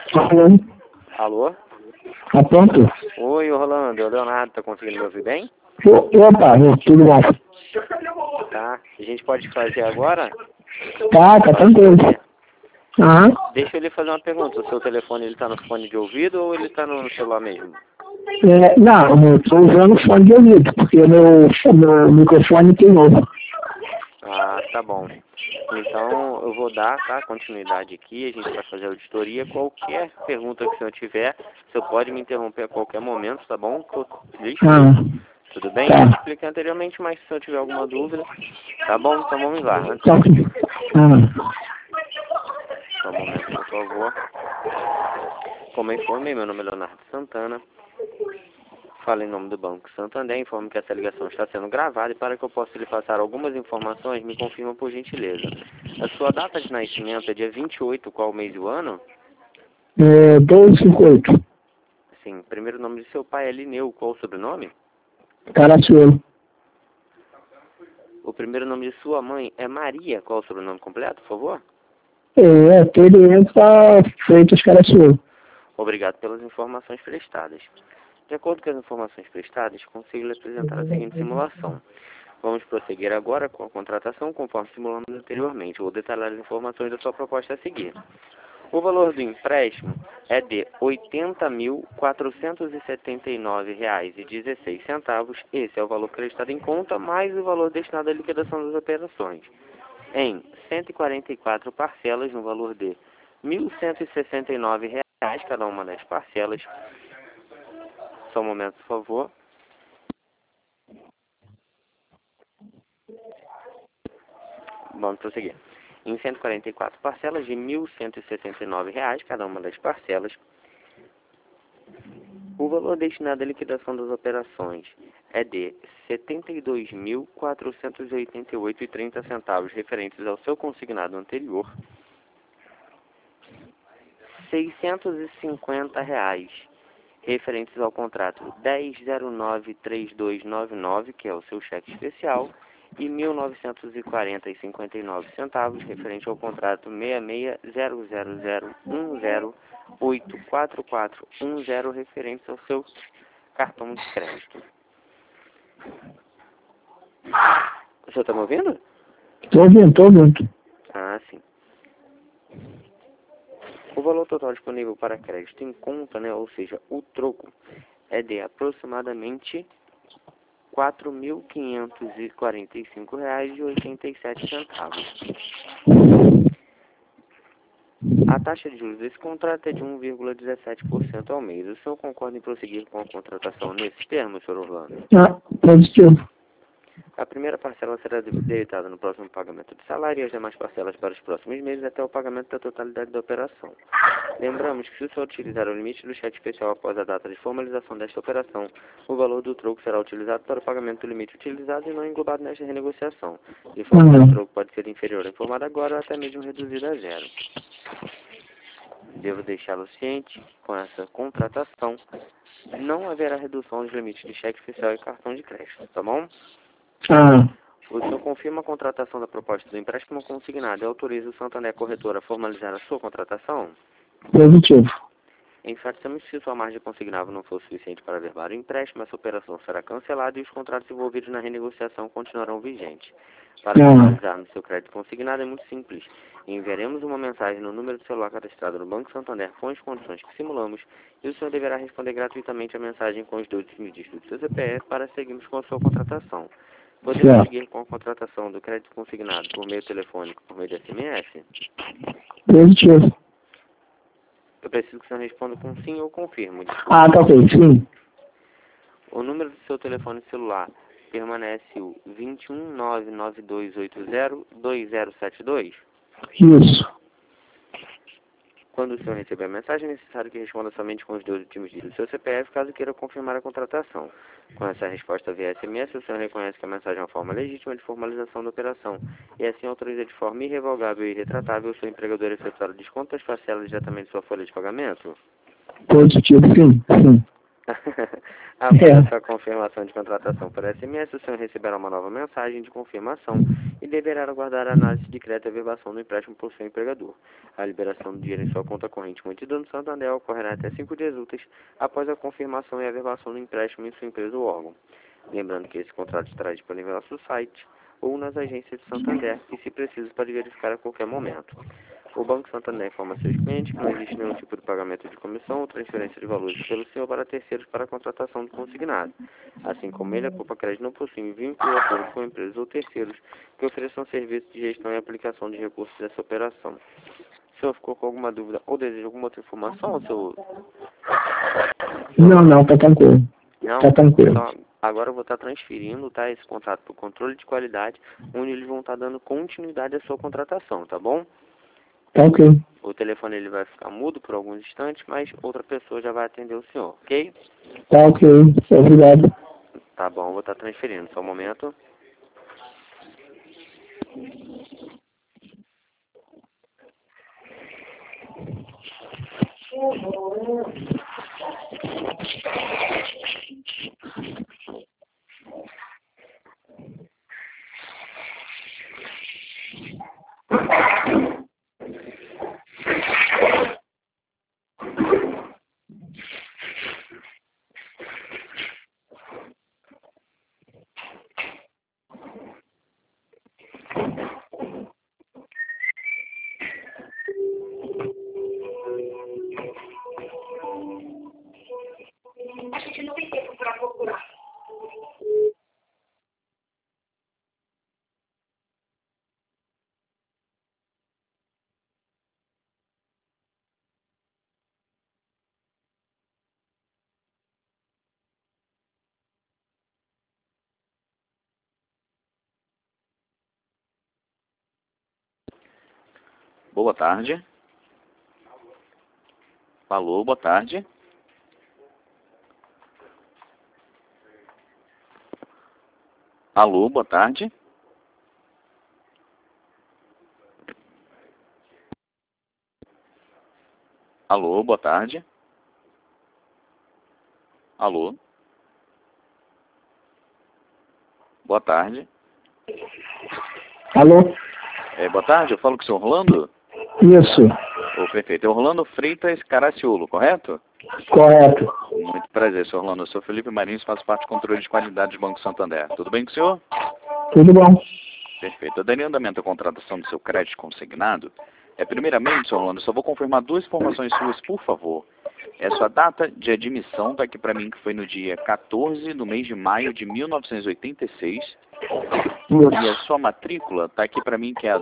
Alô? Alô? Tá pronto? Oi, Orlando, é o Leonardo, tá conseguindo me ouvir bem? Opa, tudo bom? Tá. A gente pode fazer agora? Tá tranquilo. Aham. Deixa eu lhe fazer uma pergunta. O seu telefone, ele tá no fone de ouvido ou ele tá no celular mesmo? Não, eu tô usando fone de ouvido, porque meu microfone tem novo. Ah, tá bom. Então, eu vou dar, tá, continuidade aqui, a gente vai fazer a auditoria. Qualquer pergunta que o senhor tiver, o senhor pode me interromper a qualquer momento, tá bom? Tô disposto. Tudo bem? Tá. Eu expliquei anteriormente, mas se o senhor tiver alguma dúvida, tá bom? Então vamos lá. Antes Tá. Só um momento, por favor. Como eu informei, meu nome é Leonardo Santana. Falo em nome do Banco Santander. Informo que essa ligação está sendo gravada e para que eu possa lhe passar algumas informações, me confirma por gentileza. A sua data de nascimento é dia 28, qual mês e o ano? 1258. Sim. Primeiro nome de seu pai é Lineu. Qual o sobrenome? Caraciolo. O primeiro nome de sua mãe é Maria. Qual o sobrenome completo, por favor? Tereza Freitas Caraciolo. Obrigado pelas informações prestadas. De acordo com as informações prestadas, consigo lhe apresentar a seguinte simulação. Vamos prosseguir agora com a contratação conforme simulamos anteriormente. Vou detalhar as informações da sua proposta a seguir. O valor do empréstimo é de R$ 80.479,16. Esse é o valor creditado em conta, mais o valor destinado à liquidação das operações. Em 144 parcelas, no valor de R$ 1.169, cada uma das parcelas. Só um momento, por favor. Vamos prosseguir. Em 144 parcelas de R$ 1.169, cada uma das parcelas. O valor destinado à liquidação das operações é de R$ 72.488,30, referentes ao seu consignado anterior. R$ 650, referentes ao contrato 10093299, que é o seu cheque especial, e R$ 1.940,59, referente ao contrato 660010844410, referente ao seu cartão de crédito. O senhor está me ouvindo? Tô ouvindo. Ah, sim. O valor total disponível para crédito em conta, né, ou seja, o troco, é de aproximadamente R$ 4.545,87. A taxa de juros desse contrato é de 1,17% ao mês. O senhor concorda em prosseguir com a contratação nesses termos, senhor Orlando? Positivo. A primeira parcela será debitada no próximo pagamento de salário e as demais parcelas para os próximos meses até o pagamento da totalidade da operação. Lembramos que se o senhor utilizar o limite do cheque especial após a data de formalização desta operação, o valor do troco será utilizado para o pagamento do limite utilizado e não englobado nesta renegociação. De forma que o troco pode ser inferior ao informado agora ou até mesmo reduzido a zero. Devo deixá-lo ciente, com essa contratação, não haverá redução dos limites de cheque especial e cartão de crédito, tá bom? O senhor confirma a contratação da proposta do empréstimo consignado e autoriza o Santander Corretora a formalizar a sua contratação? Positivo. Enfatizamos que se sua margem consignável não for suficiente para averbar o empréstimo, essa operação será cancelada e os contratos envolvidos na renegociação continuarão vigentes. Para formalizar no seu crédito consignado é muito simples. Enviaremos uma mensagem no número de celular cadastrado no Banco Santander com as condições que simulamos e o senhor deverá responder gratuitamente a mensagem com os 2 últimos dígitos do seu CPF para seguirmos com a sua contratação. Podemos seguir com a contratação do crédito consignado por meio telefônico, por meio de SMS? Positivo. Eu preciso que o senhor responda com sim ou confirmo. Tá ok, sim. O número do seu telefone celular permanece o 21992802072? Isso. Quando o senhor receber a mensagem, é necessário que responda somente com os 2 últimos dígitos do seu CPF, caso queira confirmar a contratação. Com essa resposta via SMS, o senhor reconhece que a mensagem é uma forma legítima de formalização da operação e assim autoriza de forma irrevogável e irretratável o seu empregador a efetuar o desconto das parcelas diretamente de sua folha de pagamento? Positivo, sim. Após a sua confirmação de contratação por SMS, o senhor receberá uma nova mensagem de confirmação e deverá aguardar a análise de crédito e averbação do empréstimo por seu empregador. A liberação do dinheiro em sua conta corrente mantida no Santander ocorrerá até 5 dias úteis após a confirmação e averbação do empréstimo em sua empresa ou órgão. Lembrando que esse contrato estará disponível no nosso site ou nas agências de Santander e, se preciso, pode verificar a qualquer momento. O Banco Santander informa a seus clientes que não existe nenhum tipo de pagamento de comissão ou transferência de valores pelo senhor para terceiros para a contratação do consignado. Assim como ele, a Copa Crédito não possui vínculo ou acordo com empresas ou terceiros que ofereçam serviços de gestão e aplicação de recursos dessa operação. O senhor ficou com alguma dúvida ou deseja alguma outra informação, seu... Não, tá tranquilo. Não? Tá tranquilo. Então, agora eu vou estar transferindo, tá, esse contrato para o controle de qualidade, onde eles vão estar dando continuidade à sua contratação, tá bom? Tá ok. O telefone ele vai ficar mudo por alguns instantes, mas outra pessoa já vai atender o senhor, ok? Tá ok. Obrigado. Tá bom, vou estar transferindo. Só um momento. A gente não tem tempo para procurar. Boa tarde. Alô, boa tarde. Alô, boa tarde. Alô, boa tarde. Alô. Boa tarde. Alô? Boa tarde, eu falo com o senhor Orlando? Isso. Perfeito. É Orlando Freitas Caraciolo, correto? Correto. Muito prazer, senhor Orlando. Eu sou Felipe Marins, faço parte do controle de qualidade do Banco Santander. Tudo bem com o senhor? Tudo bom. Perfeito. Eu daria andamento à contratação do seu crédito consignado. Primeiramente, senhor Orlando, eu só vou confirmar duas informações suas, por favor. Sua data de admissão está aqui para mim, que foi no dia 14 do mês de maio de 1986. E a sua matrícula está aqui para mim, que é a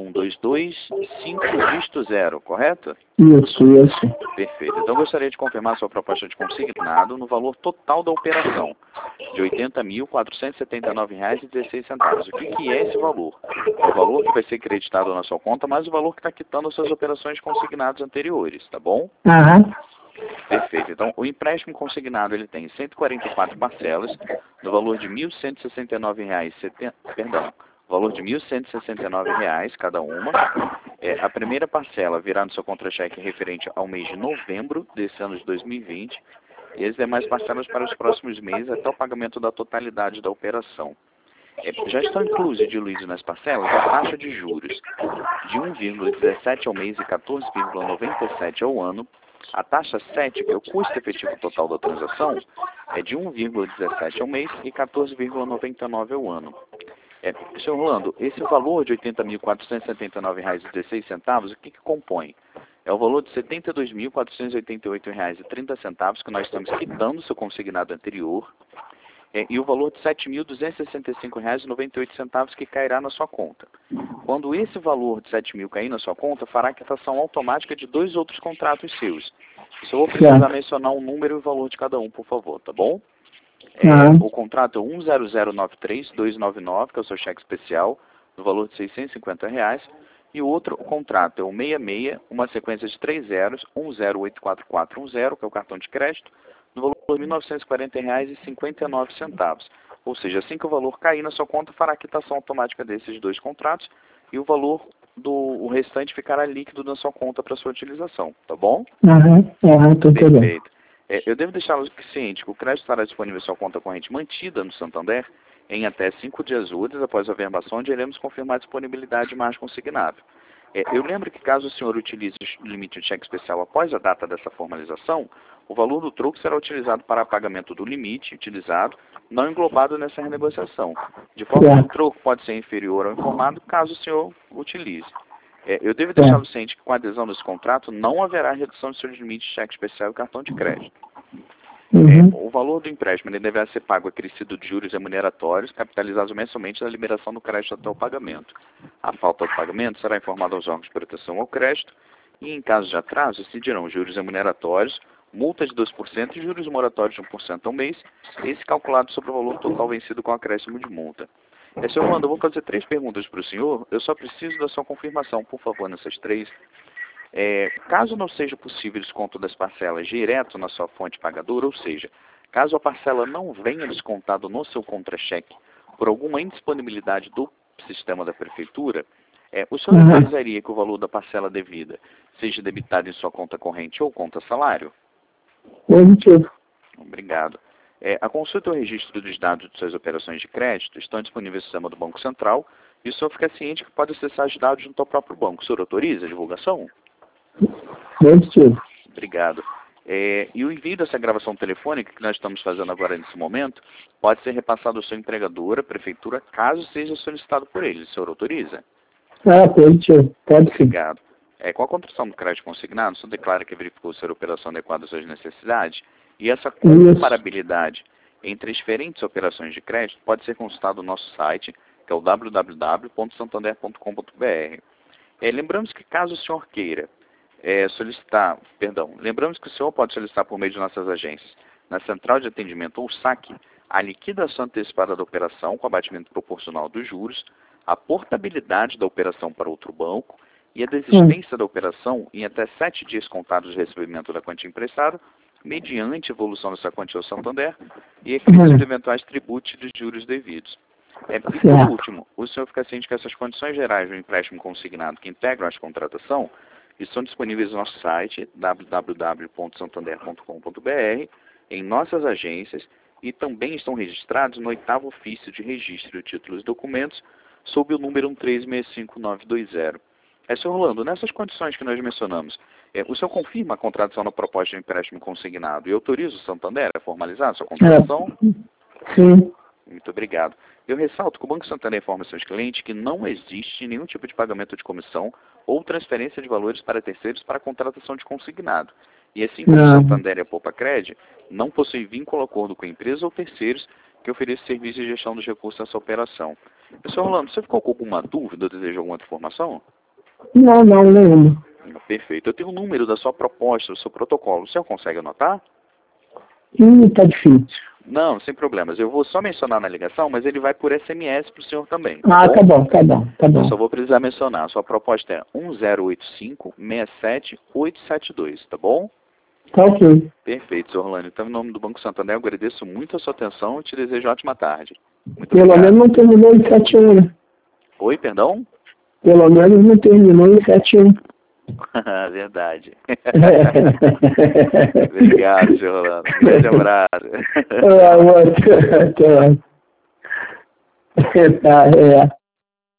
21225 correto? Isso. Perfeito. Então, gostaria de confirmar a sua proposta de consignado no valor total da operação, de R$ 80.479,16. O que é esse valor? É o valor que vai ser creditado na sua conta, mais o valor que está quitando as suas operações consignadas anteriores, tá bom? Aham. Perfeito. Então, o empréstimo consignado ele tem 144 parcelas, no valor de R$ 1.169,70, valor de R$ 1.169 cada uma. A primeira parcela virá no seu contra-cheque referente ao mês de novembro desse ano de 2020 e as demais parcelas para os próximos meses até o pagamento da totalidade da operação. Já estão inclusos e diluídos nas parcelas a taxa de juros de 1,17 ao mês e 14,97 ao ano. A taxa 7, que é o custo efetivo total da transação, é de 1,17 ao mês e 14,99 ao ano. Senhor Orlando, esse valor de R$ 80.479,16, o que compõe? É o valor de R$ 72.488,30 que nós estamos quitando do seu consignado anterior, e o valor de R$ 7.265,98 que cairá na sua conta. Quando esse valor de 7 mil cair na sua conta, fará a quitação automática de 2 outros contratos seus. Só vou precisar mencionar o número e o valor de cada um, por favor, tá bom? O contrato é 10093-299, que é o seu cheque especial, no valor de R$ 650. E o outro contrato é o 66, uma sequência de 3 zeros, 108440, que é o cartão de crédito, no valor de R$ 1.940,59. Ou seja, assim que o valor cair na sua conta, fará a quitação automática desses 2 contratos e o valor o restante ficará líquido na sua conta para sua utilização, tá bom? Tô entendendo. Perfeito. Eu devo deixá-lo ciente que o crédito estará disponível em sua conta corrente mantida no Santander em até 5 dias úteis após a verbação, onde iremos confirmar a disponibilidade de margem consignável. Eu lembro que caso o senhor utilize o limite de cheque especial após a data dessa formalização, o valor do troco será utilizado para pagamento do limite utilizado, não englobado nessa renegociação, de forma que o troco pode ser inferior ao informado caso o senhor utilize. Eu devo deixá-lo ciente que com a adesão desse contrato não haverá redução de seu limite de cheque especial e cartão de crédito. O valor do empréstimo ele deverá ser pago acrescido de juros remuneratórios, capitalizados mensalmente na liberação do crédito até o pagamento. A falta do pagamento será informada aos órgãos de proteção ao crédito e, em caso de atraso, incidirão juros remuneratórios, multa de 2% e juros moratórios de 1% ao mês, esse calculado sobre o valor total vencido com acréscimo de multa. Senhor Orlando, eu vou fazer 3 perguntas para o senhor, eu só preciso da sua confirmação, por favor, nessas 3. Caso não seja possível o desconto das parcelas direto na sua fonte pagadora, ou seja, caso a parcela não venha descontado no seu contra-cheque por alguma indisponibilidade do sistema da prefeitura, o senhor autorizaria que o valor da parcela devida seja debitado em sua conta corrente ou conta salário? Positivo. Obrigado. A consulta e o registro dos dados de suas operações de crédito estão disponíveis no sistema do Banco Central e o senhor fica ciente que pode acessar os dados junto ao próprio banco. O senhor autoriza a divulgação? Positivo. Obrigado. E o envio dessa gravação telefônica que nós estamos fazendo agora nesse momento pode ser repassado ao seu empregador, à prefeitura, caso seja solicitado por ele. O senhor autoriza? Positivo. Pode sim. Obrigado. Com a contratação do crédito consignado, o senhor declara que verificou ser a operação adequada às suas necessidades e essa comparabilidade entre as diferentes operações de crédito pode ser consultado no nosso site, que é o www.santander.com.br. Lembramos que caso o senhor queira lembramos que o senhor pode solicitar por meio de nossas agências, na central de atendimento ou saque, a liquidação antecipada da operação com abatimento proporcional dos juros, a portabilidade da operação para outro banco e a desistência da operação em até 7 dias contados de recebimento da quantia emprestada, mediante evolução dessa quantia ao Santander e acréscimo de eventuais tributos de juros devidos. E por último, o senhor fica ciente que essas condições gerais do empréstimo consignado que integram a contratação estão disponíveis no nosso site www.santander.com.br, em nossas agências e também estão registrados no 8º ofício de registro de títulos e documentos sob o número 1365920. Senhor Orlando, nessas condições que nós mencionamos, o senhor confirma a contratação na proposta de empréstimo consignado e autoriza o Santander a formalizar a sua contratação? Sim. Muito obrigado. Eu ressalto que o Banco Santander informa seus clientes que não existe nenhum tipo de pagamento de comissão ou transferência de valores para terceiros para a contratação de consignado. E assim como o Santander e a Poupa-Cred não possuem vínculo acordo com empresas ou terceiros que ofereçam serviços de gestão dos recursos nessa operação. Senhor Orlando, você ficou com alguma dúvida ou deseja alguma outra informação? Não lembro. Perfeito. Eu tenho o número da sua proposta, do seu protocolo. O senhor consegue anotar? Tá difícil. Não, sem problemas. Eu vou só mencionar na ligação, mas ele vai por SMS para o senhor também. Tá bom. Eu só vou precisar mencionar. A sua proposta é 1085-67872, tá bom? Tá ok. Perfeito, senhor Orlando. Então, em nome do Banco Santander, eu agradeço muito a sua atenção e te desejo uma ótima tarde. Muito Pelo obrigado. menos não terminou em 7-1, né? Oi, perdão? Pelo menos não terminou em 7-1. Verdade. Obrigado, senhor Orlando. Um grande abraço. Tá.